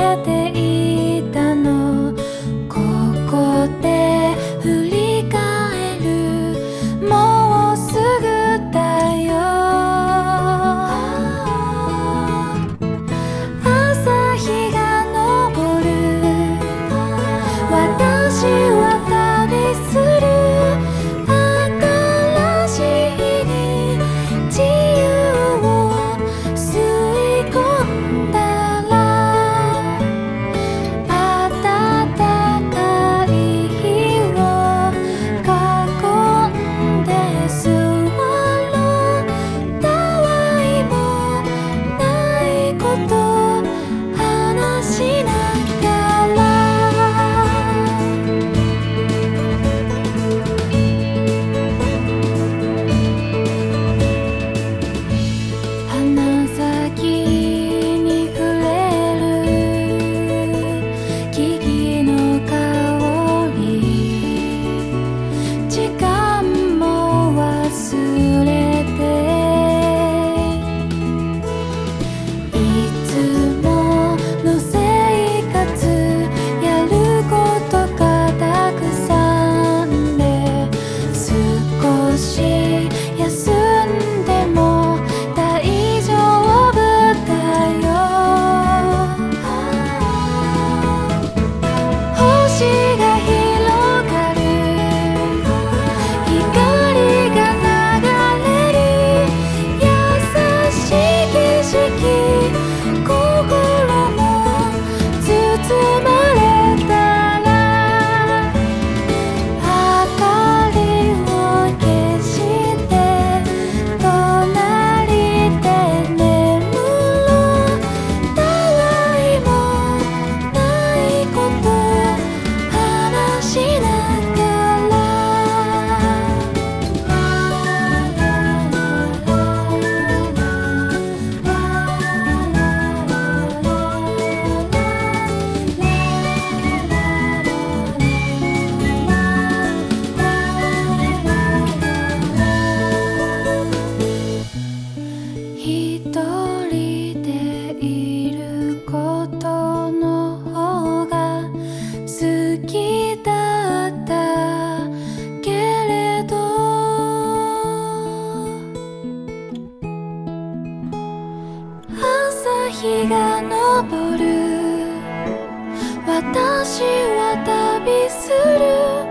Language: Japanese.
れていたの。ここで振り返る、もうすぐだよ。朝日が昇る、私は旅する。新しい日に自由を吸い込んだら、暖かい日を囲んで座ろう。たわいもないこと話しながら、鼻先に触れる木々の香り、時間も忘れて、いつもの生活、やることがたくさんで、少し休んでも大丈夫だよ。星が広がる、光が流れる、優しい景色、心も包まれたら、明かりを消して隣で眠ろう。たわいもないこと話しながら、一人でいることの方が好きだったけれど、朝日が昇る、私は旅する。